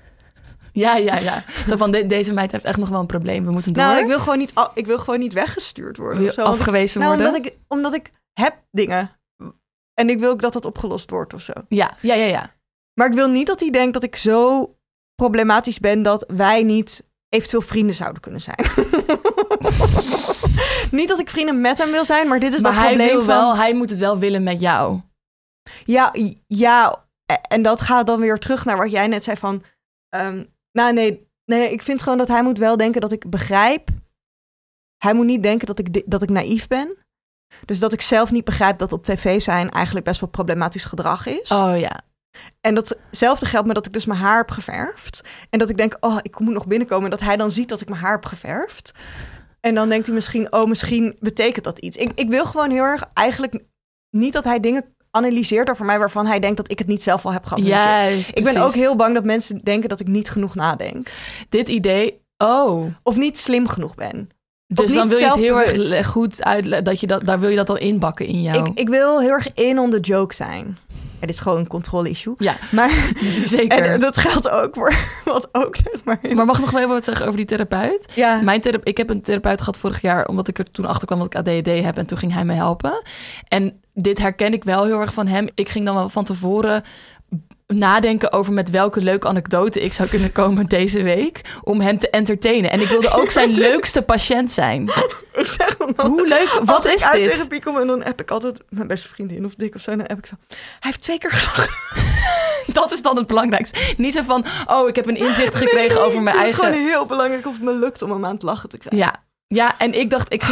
Ja. Zo van, deze meid heeft echt nog wel een probleem. We moeten door. Nou, ik wil gewoon niet weggestuurd worden. Wil je afgewezen worden? Omdat ik heb dingen. En ik wil ook dat dat opgelost wordt of zo. Ja. Maar ik wil niet dat hij denkt dat ik zo problematisch ben... dat wij niet eventueel vrienden zouden kunnen zijn. Niet dat ik vrienden met hem wil zijn, maar dit is dat probleem van... Hij moet het wel willen met jou. Ja, en dat gaat dan weer terug naar wat jij net zei van... Nee, ik vind gewoon dat hij moet wel denken dat ik begrijp. Hij moet niet denken dat ik naïef ben. Dus dat ik zelf niet begrijp dat op tv zijn eigenlijk best wel problematisch gedrag is. Oh ja. En datzelfde geldt met dat ik dus mijn haar heb geverfd. En dat ik denk, ik moet nog binnenkomen. En dat hij dan ziet dat ik mijn haar heb geverfd. En dan denkt hij misschien betekent dat iets. Ik wil gewoon heel erg eigenlijk niet dat hij dingen analyseert over mij... waarvan hij denkt dat ik het niet zelf al heb geanalyseerd. Juist, ik ben ook heel bang dat mensen denken dat ik niet genoeg nadenk. Dit idee, Of niet slim genoeg ben. Dus dan wil je het heel erg goed uitleggen, daar wil je dat al inbakken in jou. Ik wil heel erg in on the joke zijn. Het is gewoon een controle-issue. Ja, maar zeker. En dat geldt ook voor wat ook, zeg maar. Maar mag ik nog wel even wat zeggen over die therapeut? Ja. Ik heb een therapeut gehad vorig jaar, omdat ik er toen achter kwam dat ik ADHD heb. En toen ging hij me helpen. En dit herken ik wel heel erg van hem. Ik ging dan wel van tevoren nadenken over met welke leuke anekdote ik zou kunnen komen deze week om hem te entertainen. En ik wilde ook zijn leukste patiënt zijn. Ik zeg dan hoe leuk, wat is dit? Als ik uit therapie kom en dan heb ik altijd mijn beste vriendin of Dick of zo, dan heb ik zo, hij heeft 2 keer gelachen. Dat is dan het belangrijkste. Niet zo van, ik heb een inzicht gekregen over mijn eigen... Het is gewoon heel belangrijk of het me lukt om hem aan het lachen te krijgen. Ja, en ik dacht, ik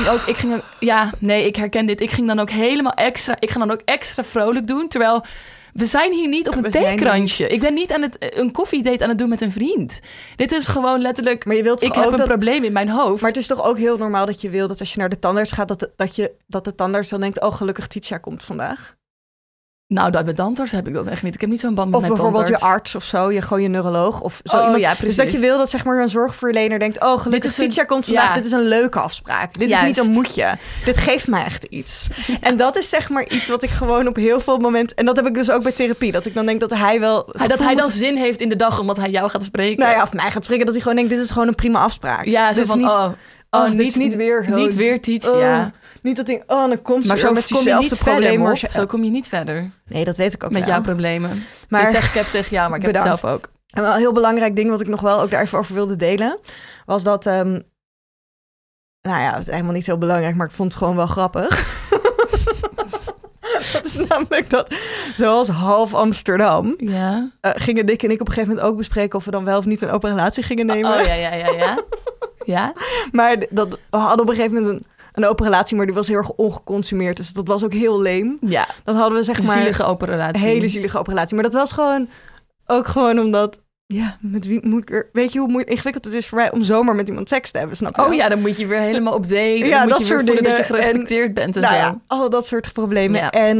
herken dit. Ik ging dan ook extra vrolijk doen, terwijl we zijn hier niet op een theekransje. Ik ben niet een koffiedate aan het doen met een vriend. Dit is gewoon letterlijk, maar je wilt ik heb een probleem in mijn hoofd. Maar het is toch ook heel normaal dat je wil dat als je naar de tandarts gaat, dat de tandarts dan denkt, gelukkig Titia komt vandaag. Nou, bij tandarts heb ik dat echt niet. Ik heb niet zo'n band met mijn tandarts. Of bijvoorbeeld je arts of zo, gewoon je neuroloog of zo. Iemand. Ja, precies. Dus dat je wil dat zeg maar een zorgverlener denkt, gelukkig Titia komt vandaag. Ja. Dit is een leuke afspraak. Dit is niet een moetje. Dit geeft mij echt iets. Ja. En dat is zeg maar iets wat ik gewoon op heel veel momenten... En dat heb ik dus ook bij therapie. Dat ik dan denk dat hij wel... Dat hij dan zin heeft in de dag omdat hij jou gaat spreken. Nou ja, of mij gaat spreken. Dat hij gewoon denkt, dit is gewoon een prima afspraak. Ja, zo van, niet weer. Niet weer Titia. Niet dat ding, dan komt ze maar zo met diezelfde problemen. Zo kom je niet verder. Nee, dat weet ik ook met jouw problemen. Maar dit zeg ik even tegen jou, maar ik heb het zelf ook. En wel een heel belangrijk ding wat ik nog wel ook daar even over wilde delen, was dat, het is helemaal niet heel belangrijk, maar ik vond het gewoon wel grappig. Dat is namelijk dat, zoals half Amsterdam, gingen Dick en ik op een gegeven moment ook bespreken of we dan wel of niet een open relatie gingen nemen. Ja. Maar we hadden op een gegeven moment een open relatie, maar die was heel erg ongeconsumeerd. Dus dat was ook heel leem. Ja. Dan hadden we zeg maar... Zielige open relatie. Een hele zielige open relatie. Maar dat was gewoon omdat... Ja, met wie moet ik er... Weet je hoe ingewikkeld het is voor mij om zomaar met iemand seks te hebben, snap je? Ja, dan moet je weer helemaal op date. Ja, dan dat moet je soort weer dingen. Dat je gerespecteerd bent en zo. Ja, al dat soort problemen. Ja. En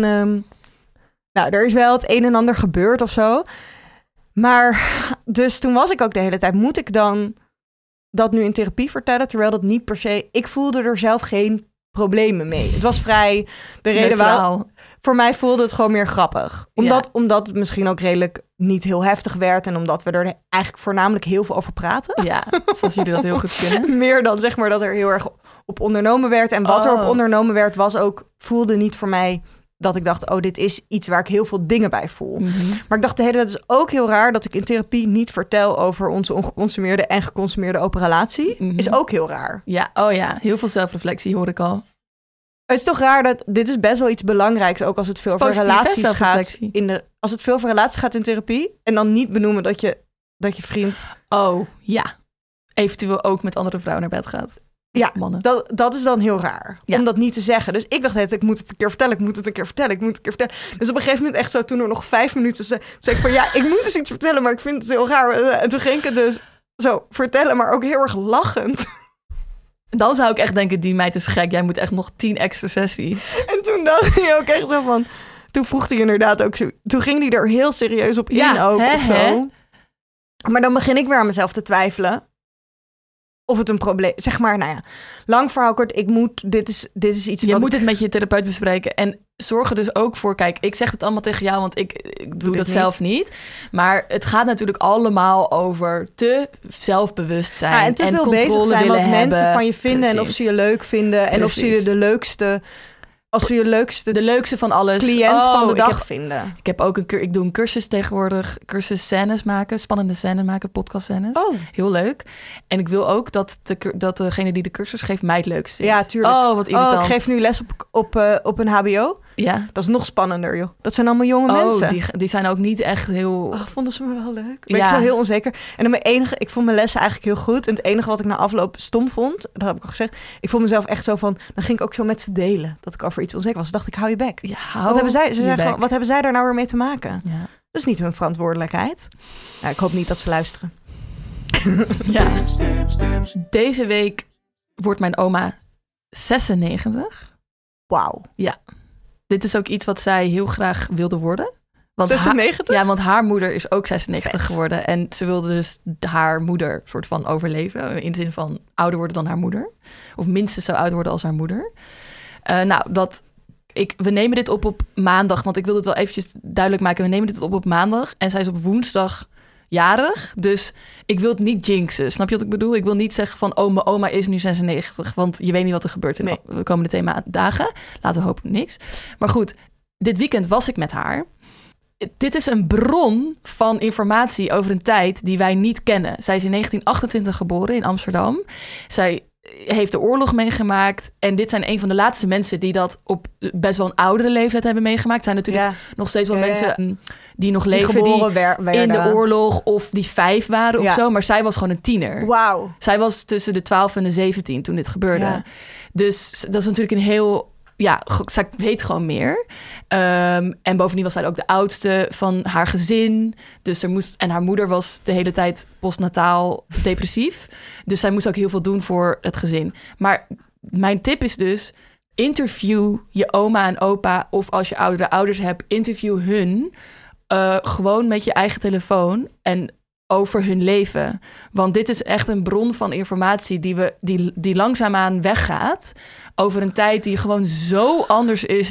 er is wel het een en ander gebeurd of zo. Maar dus toen was ik ook de hele tijd... Moet ik dan dat nu in therapie vertellen? Terwijl dat niet per se... Ik voelde er zelf geen problemen mee. Het was vrij... De reden wel... Voor mij voelde het gewoon meer grappig. Omdat het misschien ook redelijk niet heel heftig werd. En omdat we er eigenlijk voornamelijk heel veel over praten. Ja, zoals jullie dat heel goed kunnen. Meer dan zeg maar dat er heel erg op ondernomen werd. En wat er op ondernomen werd voelde niet voor mij... dat ik dacht, dit is iets waar ik heel veel dingen bij voel. Mm-hmm. Maar ik dacht de hele tijd, het is ook heel raar... dat ik in therapie niet vertel over onze ongeconsumeerde en geconsumeerde open relatie. Mm-hmm. Is ook heel raar. Ja, heel veel zelfreflectie hoor ik al. Het is toch raar dat dit is best wel iets belangrijks, ook als het veel over relaties gaat. Als het veel over relaties gaat in therapie en dan niet benoemen dat je vriend... Eventueel ook met andere vrouwen naar bed gaat. Ja, mannen. Dat is dan heel raar om dat niet te zeggen. Dus ik dacht, ik moet het een keer vertellen. Dus op een gegeven moment echt zo, toen er nog 5 minuten zei ik van ik moet dus iets vertellen, maar ik vind het heel raar. En toen ging ik het dus zo vertellen, maar ook heel erg lachend. Dan zou ik echt denken, die meid is gek. Jij moet echt nog 10 extra sessies. En toen dacht hij ook echt zo van... Toen vroeg hij inderdaad ook zo... Toen ging hij er heel serieus op in ook. Of zo. Maar dan begin ik weer aan mezelf te twijfelen. Of het een probleem... Zeg maar, lang verhaal kort. Dit is iets... Je moet het met je therapeut bespreken. En zorg er dus ook voor... Kijk, ik zeg het allemaal tegen jou, want ik doe dat zelf niet. Maar het gaat natuurlijk allemaal over te zelfbewust zijn. En te veel bezig zijn wat mensen van je vinden. Precies. En of ze je leuk vinden. En of ze je de leukste van alles cliënt van de dag vinden. Ik heb ook ik doe een cursus tegenwoordig, cursus scènes maken, spannende scènes maken, podcast scènes. Heel leuk. En ik wil ook dat degene die de cursus geeft mij het leukst vindt. Ja, tuurlijk. Wat irritant. Ik geef nu les op een HBO. Ja. Dat is nog spannender, joh. Dat zijn allemaal jonge mensen. Die zijn ook niet echt heel... vonden ze me wel leuk? Ben ik zo heel onzeker. En dan ik vond mijn lessen eigenlijk heel goed. En het enige wat ik na afloop stom vond, dat heb ik al gezegd, ik vond mezelf echt zo van, dan ging ik ook zo met ze delen dat ik over iets onzeker was. Dus dacht ik, hou je bek. Wat hebben zij daar nou weer mee te maken? Ja. Dat is niet hun verantwoordelijkheid. Ja, ik hoop niet dat ze luisteren. Ja. Deze week wordt mijn oma 96. Wauw. Ja. Dit is ook iets wat zij heel graag wilde worden. Want 96? want haar moeder is ook 96 geworden. En ze wilde dus haar moeder soort van overleven. In de zin van ouder worden dan haar moeder. Of minstens zo oud worden als haar moeder. We nemen dit op maandag. Want ik wil het wel eventjes duidelijk maken. We nemen dit op maandag. En zij is op woensdag jarig. Dus ik wil het niet jinxen. Snap je wat ik bedoel? Ik wil niet zeggen van... mijn oma is nu 96. Want je weet niet wat er gebeurt in de komende 2 dagen. Laten we hopen niks. Maar goed, dit weekend was ik met haar. Dit is een bron van informatie over een tijd die wij niet kennen. Zij is in 1928 geboren in Amsterdam. Zij heeft de oorlog meegemaakt. En dit zijn een van de laatste mensen die dat op best wel een oudere leeftijd hebben meegemaakt. Er zijn natuurlijk nog steeds wel mensen die nog leven die in de oorlog of die 5 waren of zo. Maar zij was gewoon een tiener. Wauw. Zij was tussen de 12 en de 17 toen dit gebeurde. Ja. Dus dat is natuurlijk een heel... Ja, zij weet gewoon meer. En bovendien was zij ook de oudste van haar gezin. Dus en haar moeder was de hele tijd postnataal depressief. Dus zij moest ook heel veel doen voor het gezin. Maar mijn tip is dus... interview je oma en opa... of als je oudere ouders hebt, interview hun... gewoon met je eigen telefoon... en over hun leven. Want dit is echt een bron van informatie... die langzaamaan weggaat... over een tijd die gewoon zo anders is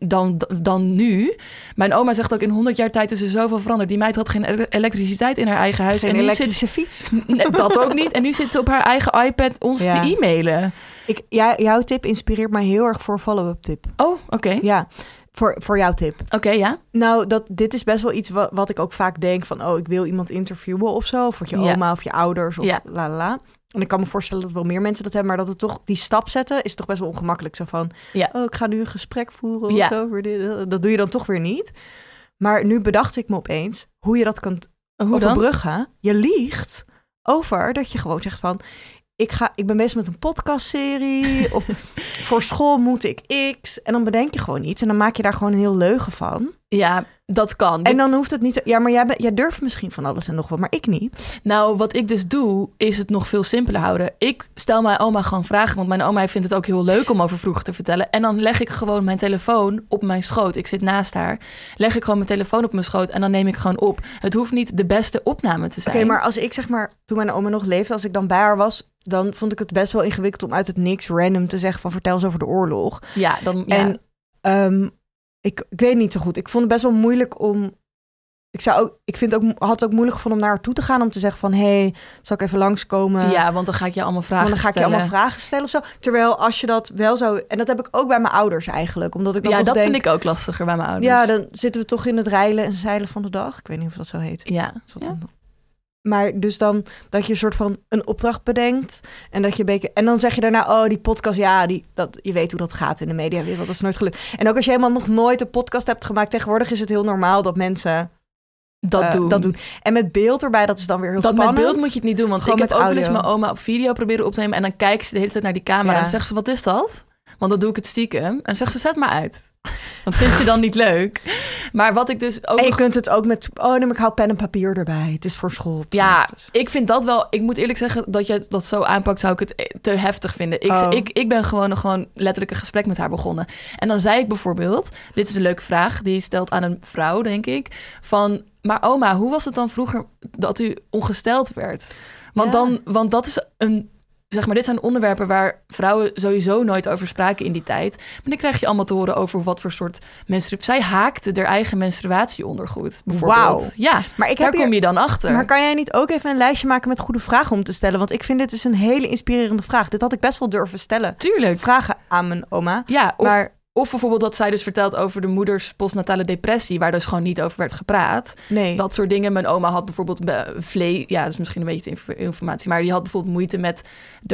dan nu. Mijn oma zegt ook... in 100 jaar tijd is er zoveel veranderd. Die meid had geen elektriciteit in haar eigen huis. Geen elektrische fiets. Dat ook niet. En nu zit ze op haar eigen iPad ons te e-mailen. Jouw tip inspireert mij heel erg voor een follow-up tip. Oh, oké. Ja. Voor jouw tip. Oké, ja. Nou, dit is best wel iets wat ik ook vaak denk van... ik wil iemand interviewen of zo. Of je oma of je ouders of la. En ik kan me voorstellen dat wel meer mensen dat hebben... maar dat het toch die stap zetten is toch best wel ongemakkelijk. Zo van, ik ga nu een gesprek voeren of zo. Over dit. Dat doe je dan toch weer niet. Maar nu bedacht ik me opeens hoe je dat kan overbruggen. Je liegt over dat je gewoon zegt van... Ik ben bezig met een podcastserie of voor school moet ik X. En dan bedenk je gewoon iets en dan maak je daar gewoon een heel leugen van. Ja, dat kan. En dan hoeft het niet... Ja, maar jij durft misschien van alles en nog wat, maar ik niet. Nou, wat ik dus doe, is het nog veel simpeler houden. Ik stel mijn oma gewoon vragen, want mijn oma vindt het ook heel leuk om over vroeger te vertellen. En dan leg ik gewoon mijn telefoon op mijn schoot. Ik zit naast haar. Leg ik gewoon mijn telefoon op mijn schoot en dan neem ik gewoon op. Het hoeft niet de beste opname te zijn. Oké, maar als ik zeg maar, toen mijn oma nog leefde, als ik dan bij haar was... dan vond ik het best wel ingewikkeld om uit het niks random te zeggen van vertel eens over de oorlog. Ja, dan... Ja. En ik weet niet zo goed. Ik vond het best wel moeilijk om... had het ook moeilijk gevonden om naar haar toe te gaan... om te zeggen van, zal ik even langskomen? Ja, want dan ga ik je allemaal vragen stellen. Dan ga ik je allemaal vragen stellen of zo. Terwijl als je dat wel zou... En dat heb ik ook bij mijn ouders eigenlijk. Omdat ik dan dat vind ik ook lastiger bij mijn ouders. Ja, dan zitten we toch in het reilen en zeilen van de dag. Ik weet niet of dat zo heet. Ja. Maar dus dan dat je een soort van een opdracht bedenkt... en dat je en dan zeg je daarna... die podcast, je weet hoe dat gaat in de mediawereld. Dat is nooit gelukt. En ook als je helemaal nog nooit een podcast hebt gemaakt... tegenwoordig is het heel normaal dat mensen... Dat doen. En met beeld erbij, dat is dan weer heel spannend. Met beeld moet je het niet doen. Want ik heb ook wel eens mijn oma op video proberen op te nemen... en dan kijkt ze de hele tijd naar die camera en zegt ze, wat is dat? Want dan doe ik het stiekem. En dan zegt ze, zet maar uit. Want vindt ze dan niet leuk. Maar wat ik dus ook... En je kunt het ook met... ik hou pen en papier erbij. Het is voor school. Ja, ik vind dat wel... Ik moet eerlijk zeggen, dat je dat zo aanpakt... zou ik het te heftig vinden. Ik ben gewoon letterlijk een gesprek met haar begonnen. En dan zei ik bijvoorbeeld... Dit is een leuke vraag. Die stelt aan een vrouw, denk ik. Van, maar oma, hoe was het dan vroeger... dat u ongesteld werd? Want dat is een... Zeg maar, dit zijn onderwerpen waar vrouwen sowieso nooit over spraken in die tijd. Maar dan krijg je allemaal te horen over wat voor soort menstruatie. Zij haakte haar eigen menstruatieondergoed, bijvoorbeeld. Wauw. Ja, maar daar kom je dan achter. Maar kan jij niet ook even een lijstje maken met goede vragen om te stellen? Want ik vind dit is een hele inspirerende vraag. Dit had ik best wel durven stellen. Tuurlijk. Vragen aan mijn oma. Ja, of bijvoorbeeld dat zij dus vertelt over de moeders postnatale depressie... waar dus gewoon niet over werd gepraat. Nee. Dat soort dingen. Mijn oma had bijvoorbeeld ja, dat is misschien een beetje informatie... maar die had bijvoorbeeld moeite met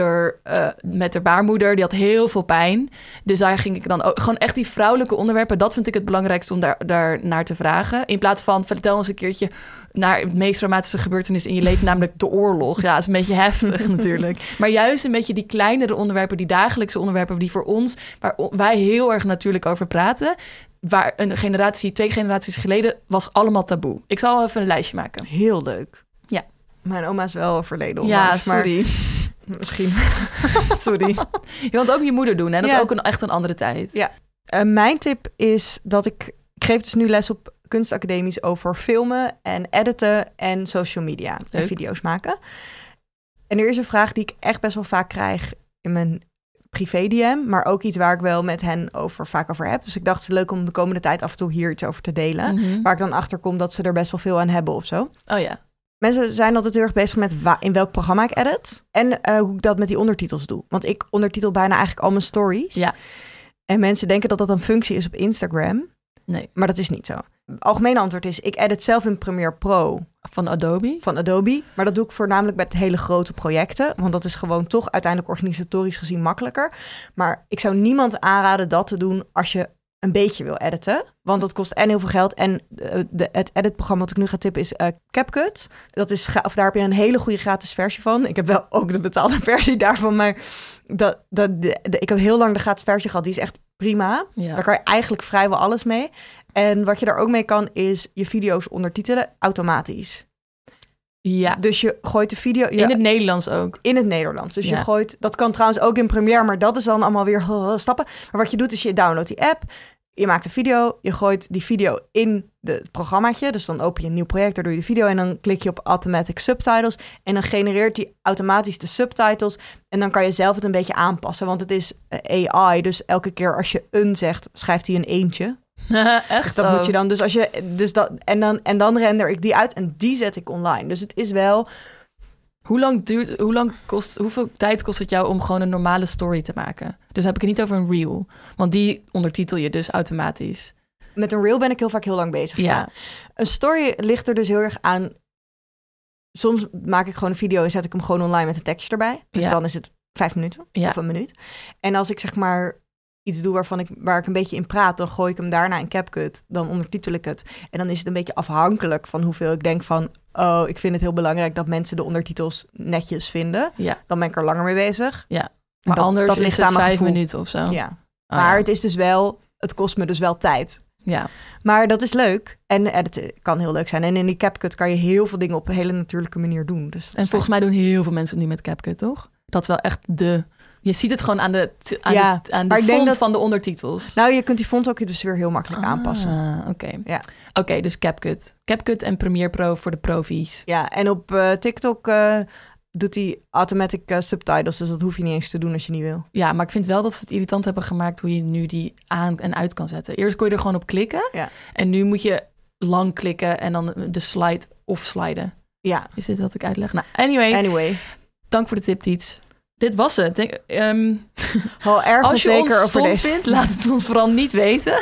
haar baarmoeder. Die had heel veel pijn. Dus daar ging ik dan ook... Gewoon echt die vrouwelijke onderwerpen... dat vind ik het belangrijkste om daar naar te vragen. In plaats van, vertel eens een keertje... naar het meest traumatische gebeurtenis in je leven... namelijk de oorlog. Ja, dat is een beetje heftig natuurlijk. Maar juist een beetje die kleinere onderwerpen... die dagelijkse onderwerpen die voor ons... waar wij heel erg natuurlijk over praten... waar 2 generaties geleden... was allemaal taboe. Ik zal even een lijstje maken. Heel leuk. Ja. Mijn oma is wel overleden. Ja, sorry. Maar misschien. Sorry. Je wilt ook je moeder doen. En dat is ook echt een andere tijd. Ja. Mijn tip is dat ik geef dus nu les op kunstacademies over filmen en editen en social media en video's maken. En er is een vraag die ik echt best wel vaak krijg in mijn privé-DM, maar ook iets waar ik wel met hen vaak over heb. Dus ik dacht, het is leuk om de komende tijd af en toe hier iets over te delen. Mm-hmm. Waar ik dan achter kom dat ze er best wel veel aan hebben of zo. Oh ja. Mensen zijn altijd heel erg bezig met in welk programma ik edit. En hoe ik dat met die ondertitels doe. Want ik ondertitel bijna eigenlijk al mijn stories. Ja. En mensen denken dat dat een functie is op Instagram. Nee. Maar dat is niet zo. Het algemene antwoord is, ik edit zelf in Premiere Pro. Van Adobe. Maar dat doe ik voornamelijk met hele grote projecten. Want dat is gewoon toch uiteindelijk organisatorisch gezien makkelijker. Maar ik zou niemand aanraden dat te doen als je een beetje wil editen. Want dat kost en heel veel geld. En het editprogramma wat ik nu ga tippen is CapCut. Daar heb je een hele goede gratis versie van. Ik heb wel ook de betaalde versie daarvan. Maar ik heb heel lang de gratis versie gehad. Die is echt prima. Ja. Daar kan je eigenlijk vrijwel alles mee. En wat je daar ook mee kan, is je video's ondertitelen automatisch. Ja. Dus je gooit de video... In het Nederlands ook. In het Nederlands. Dus je gooit... Dat kan trouwens ook in Premiere, maar dat is dan allemaal weer stappen. Maar wat je doet, is je downloadt die app. Je maakt een video. Je gooit die video in het programmaatje. Dus dan open je een nieuw project, daar doe je de video. En dan klik je op Automatic Subtitles. En dan genereert die automatisch de subtitles. En dan kan je zelf het een beetje aanpassen. Want het is AI. Dus elke keer als je zegt, schrijft hij een eentje. Echt? Dus dat moet je dan. Dus als je. Dus dat, en dan render ik die uit en die zet ik online. Dus het is wel. Hoeveel tijd kost het jou om gewoon een normale story te maken? Dus dan heb ik het niet over een reel. Want die ondertitel je dus automatisch. Met een reel ben ik heel vaak heel lang bezig. Ja. Een story ligt er dus heel erg aan. Soms maak ik gewoon een video en zet ik hem gewoon online met een tekstje erbij. Dus dan is het 5 minuten of een minuut. En als ik zeg maar iets doe waar ik een beetje in praat, dan gooi ik hem daarna in CapCut. Dan ondertitel ik het. En dan is het een beetje afhankelijk van hoeveel ik denk van, ik vind het heel belangrijk dat mensen de ondertitels netjes vinden. Ja. Dan ben ik er langer mee bezig. Ja. Maar anders ligt het 5 minuten of zo. Ja. Maar het is dus wel, het kost me dus wel tijd. Ja. Maar dat is leuk. En editen kan heel leuk zijn. En in die CapCut kan je heel veel dingen op een hele natuurlijke manier doen. Dus en volgens mij doen heel veel mensen het nu met CapCut, toch? Dat is wel echt Je ziet het gewoon aan de font van de ondertitels. Nou, je kunt die font ook dus weer heel makkelijk aanpassen. Oké. Ja. Oké, dus CapCut. CapCut en Premiere Pro voor de profies. Ja, en op TikTok doet hij automatic subtitles. Dus dat hoef je niet eens te doen als je niet wil. Ja, maar ik vind wel dat ze het irritant hebben gemaakt hoe je nu die aan en uit kan zetten. Eerst kon je er gewoon op klikken. Ja. En nu moet je lang klikken en dan de slide of sliden. Ja. Is dit wat ik uitleg? Nou, anyway. Dank voor de tip, Tiets. Dit was het. Als je ons stom vindt, laat het ons vooral niet weten.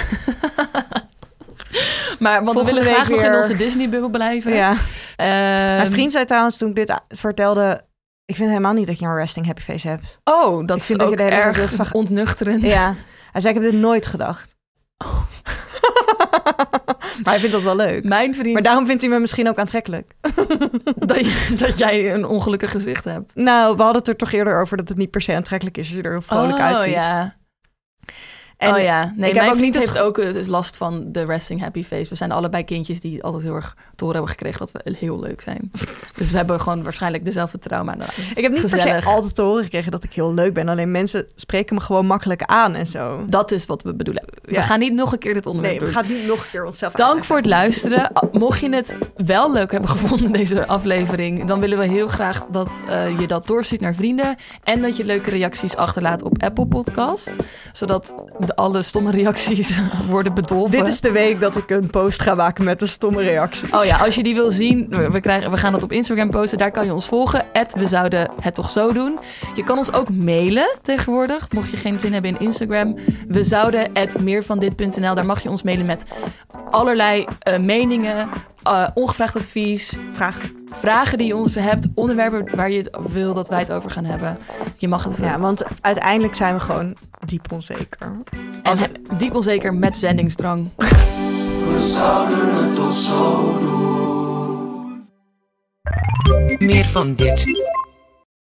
Want we willen graag nog in onze Disney-bubbel blijven. Ja. Mijn vriend zei trouwens toen ik dit vertelde, ik vind helemaal niet dat je een resting happy face hebt. Oh, dat is ook erg ontnuchterend. Ja. Hij zei, ik heb dit nooit gedacht. Oh. Maar hij vindt dat wel leuk. Mijn vriend... Maar daarom vindt hij me misschien ook aantrekkelijk. dat jij een ongelukkig gezicht hebt. Nou, we hadden het er toch eerder over dat het niet per se aantrekkelijk is als je er heel vrolijk uitziet. Ja. Nee, mijn vriend heeft ook last van de resting happy face. We zijn allebei kindjes die altijd heel erg te horen hebben gekregen dat we heel leuk zijn. Dus we hebben gewoon waarschijnlijk dezelfde trauma. Ik heb niet per se altijd te horen gekregen dat ik heel leuk ben. Alleen mensen spreken me gewoon makkelijk aan en zo. Dat is wat we bedoelen. We gaan niet nog een keer dit onderwerp doen. We gaan niet nog een keer onszelf Dank voor het luisteren. Mocht je het wel leuk hebben gevonden, deze aflevering, dan willen we heel graag dat je dat doorstuurt naar vrienden. En dat je leuke reacties achterlaat op Apple Podcast. Zodat alle stomme reacties worden bedolven. Dit is de week dat ik een post ga maken met de stomme reacties. Oh ja, als je die wil zien, we gaan dat op Instagram posten. Daar kan je ons volgen. We zouden het toch zo doen. Je kan ons ook mailen tegenwoordig. Mocht je geen zin hebben in Instagram. We zouden @meervandit.nl. Daar mag je ons mailen met allerlei meningen, ongevraagd advies, vragen die je ons hebt, onderwerpen waar je wil dat wij het over gaan hebben. Je mag het. Ja, want uiteindelijk zijn we gewoon diep onzeker. Diep onzeker met zendingsdrang. We zouden het toch zo doen. Meer van dit.